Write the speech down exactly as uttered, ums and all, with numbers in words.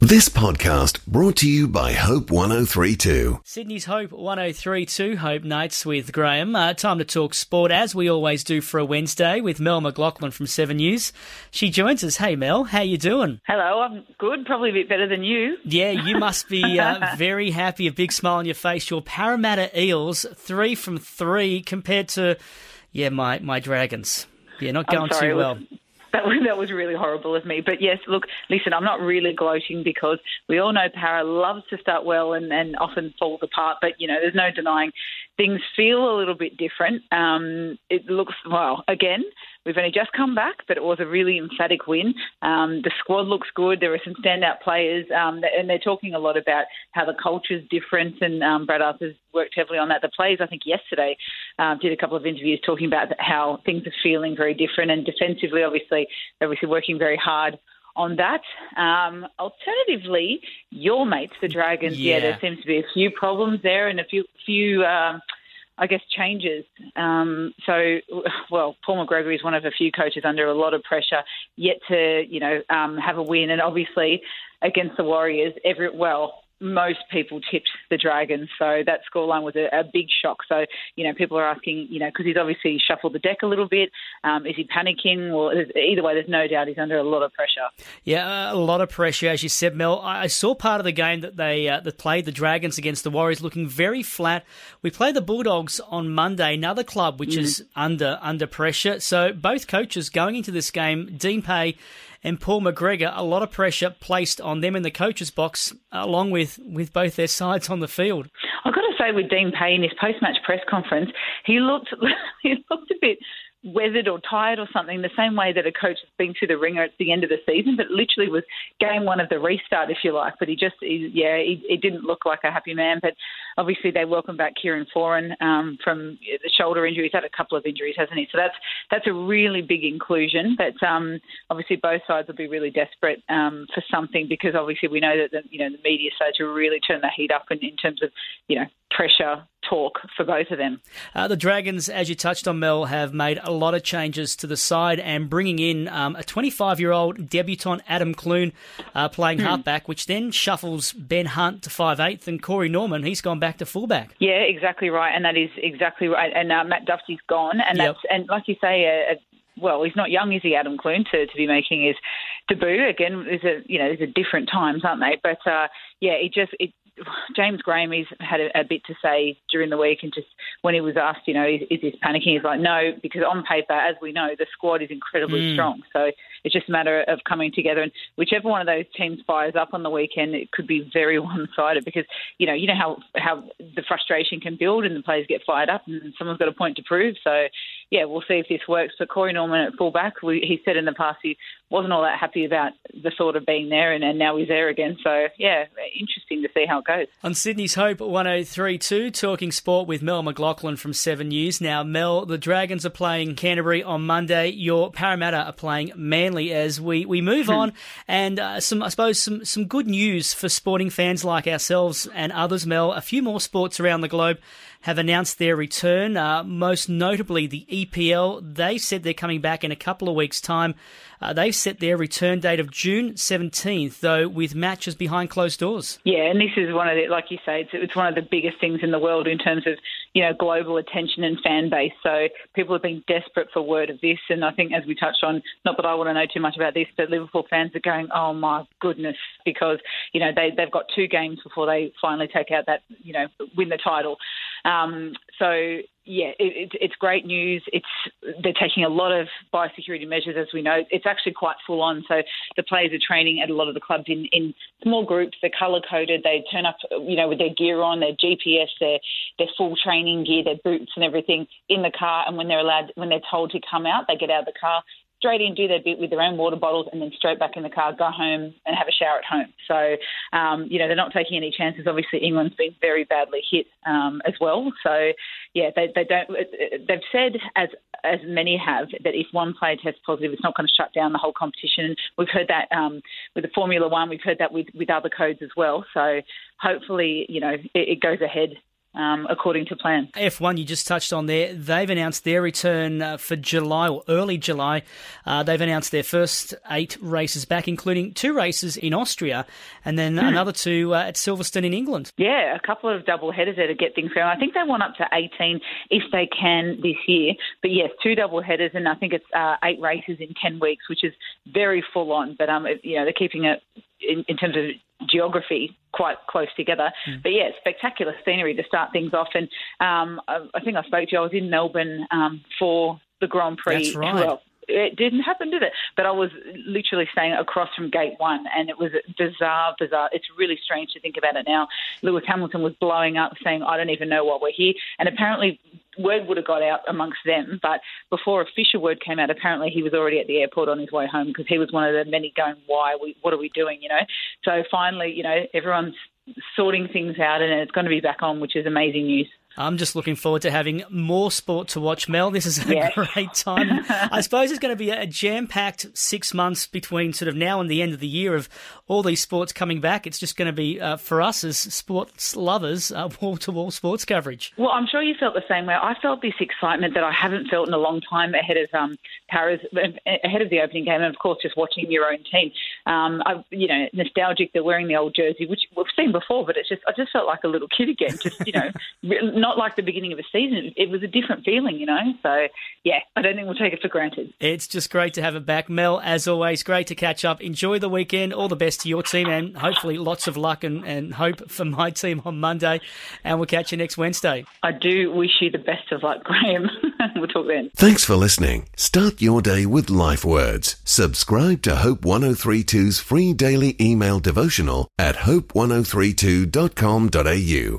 This podcast brought to you by Hope one oh three two. Sydney's Hope one oh three two, Hope Nights with Graham. Uh, time to talk sport, as we always do for a Wednesday, with Mel McLaughlin from Seven News. She joins us. Hey, Mel, how you doing? Hello, I'm good, probably a bit better than you. Yeah, you must be uh, very happy, a big smile on your face. Your Parramatta Eels, three from three compared to, yeah, my, my Dragons. Yeah, not going sorry, too well. Was, that, was, that was really horrible of me. But yes, look, listen, I'm not really gloating because we all know Para loves to start well and, and often falls apart. But, you know, there's no denying things feel a little bit different. Um, it looks, well, again, we've only just come back, but it was a really emphatic win. Um, the squad looks good. There are some standout players, um, and they're talking a lot about how the culture's different, and um, Brad Arthur's worked heavily on that. The players, I think, yesterday uh, did a couple of interviews talking about how things are feeling very different, and defensively, obviously, they're obviously working very hard on that. Um, alternatively, your mates, the Dragons, yeah. yeah, there seems to be a few problems there and a few, few um, I guess, changes. Um, so, well, Paul McGregor is one of a few coaches under a lot of pressure, yet to, you know, um, have a win. And obviously, against the Warriors, every well, most people tipped the Dragons, so that scoreline was a, a big shock. So, you know, people are asking, you know, because he's obviously shuffled the deck a little bit. Um, is he panicking? Well, either way, there's no doubt he's under a lot of pressure. Yeah, a lot of pressure, as you said, Mel. I saw part of the game that they uh, that played the Dragons against the Warriors, looking very flat. We play the Bulldogs on Monday, another club which mm. is under under pressure. So both coaches going into this game, Dean Pay and Paul McGregor, a lot of pressure placed on them in the coach's box, along with, with both their sides on the field. I've got to say, with Dean Pay in his post-match press conference, he looked he looked a bit weathered or tired or something, the same way that a coach has been through the ringer at the end of the season, but literally was game one of the restart, if you like. But he just, he, yeah, he, he didn't look like a happy man. But obviously they welcome back Kieran Foran um, from the shoulder injury. He's had a couple of injuries, hasn't he? So that's that's a really big inclusion. But um, obviously both sides will be really desperate um, for something, because obviously we know that the, you know, the media started to really turn the heat up in, in terms of, you know, pressure talk for both of them. Uh, the Dragons, as you touched on, Mel, have made a lot of changes to the side and bringing in um, a twenty-five-year-old debutant, Adam Clune, uh, playing hmm. halfback, which then shuffles Ben Hunt to five eighth, and Corey Norman, he's gone back to fullback. Yeah, exactly right, and that is exactly right. And uh, Matt Duffy's gone, and yep. that's and like you say, a, a well, he's not young, is he, Adam Clune, to, to be making his debut again? There's a you know, there's a different times, aren't they? But uh, yeah, it just it. James Graham, he's had a, a bit to say during the week, and just when he was asked, you know, is, is this panicking? He's like, no, because on paper, as we know, the squad is incredibly mm. strong. So it's just a matter of coming together, and whichever one of those teams fires up on the weekend, it could be very one-sided, because, you know, you know how, how the frustration can build and the players get fired up and someone's got a point to prove. So, yeah, we'll see if this works. For Corey Norman at fullback, we, he said in the past he wasn't all that happy about the thought of being there, and, and now he's there again. So, yeah, interesting to see how it goes. On Sydney's Hope one oh three two, talking sport with Mel McLaughlin from Seven News. Now, Mel, the Dragons are playing Canterbury on Monday. Your Parramatta are playing Manly as we, we move hmm. on. And uh, some, I suppose some, some good news for sporting fans like ourselves and others, Mel. A few more sports around the globe have announced their return, uh, most notably the E P L. They said they're coming back in a couple of weeks' time. Uh, they've set their return date of June seventeenth, though with matches behind closed doors. Yeah, and this is one of the, like you say, it's, it's one of the biggest things in the world in terms of, you know, global attention and fan base. So people have been desperate for word of this, and I think, as we touched on, not that I want to know too much about this, but Liverpool fans are going, oh my goodness, because, you know, they, they've got two games before they finally take out that, you know, win the title. Um, so, yeah, it, it, it's great news. It's they're taking a lot of biosecurity measures, as we know. It's actually quite full on. So the players are training at a lot of the clubs in, in small groups. They're colour coded. They turn up, you know, with their gear on, their G P S, their their full training gear, their boots and everything in the car. And when they're allowed, when they're told to come out, they get out of the car, straight in, do their bit with their own water bottles, and then straight back in the car, go home and have a shower at home. So, um, you know, they're not taking any chances. Obviously, England's been very badly hit um, as well. So, yeah, they, they don't. They've said, as as many have, that if one player tests positive, it's not going to shut down the whole competition. We've heard that um, with the Formula One. We've heard that with, with other codes as well. So, hopefully, you know, it, it goes ahead um, according to plan. F one, you just touched on there, they've announced their return uh, for July or early July. Uh, they've announced their first eight races back, including two races in Austria and then hmm. another two uh, at Silverstone in England. Yeah, a couple of double headers there to get things going. I think they want up to eighteen if they can this year. But yes, two double headers, and I think it's uh, eight races in ten weeks, which is very full on. But um, you know, they're keeping it in, in terms of geography quite close together. Mm. But yeah, spectacular scenery to start things off. And um, I, I think I spoke to you, I was in Melbourne um, for the Grand Prix. That's right. Well, it didn't happen, did it? But I was literally staying across from gate one, and it was bizarre, bizarre. It's really strange to think about it now. Lewis Hamilton was blowing up, saying, I don't even know why we're here. And apparently word would have got out amongst them, but before official word came out, apparently he was already at the airport on his way home, because he was one of the many going, why, we, what are we doing, you know? So finally, you know, everyone's sorting things out, and it's going to be back on, which is amazing news. I'm just looking forward to having more sport to watch, Mel. This is a yes. great time. I suppose it's going to be a jam-packed six months between sort of now and the end of the year of all these sports coming back. It's just going to be, uh, for us as sports lovers, uh, wall-to-wall sports coverage. Well, I'm sure you felt the same way. I felt this excitement that I haven't felt in a long time ahead of um, Paris, ahead of the opening game, and, of course, just watching your own team. Um, I, you know, nostalgic, they're wearing the old jersey, which we've seen before, but it's just I just felt like a little kid again, just, you know, not like the beginning of a season. It was a different feeling, you know. So, yeah, I don't think we'll take it for granted. It's just great to have it back. Mel, as always, great to catch up. Enjoy the weekend. All the best to your team, and hopefully lots of luck and, and hope for my team on Monday. And we'll catch you next Wednesday. I do wish you the best of luck, Graham. We'll talk then. Thanks for listening. Start your day with Life Words. Subscribe to Hope ten thirty-two's free daily email devotional at hope ten thirty-two dot com dot a u.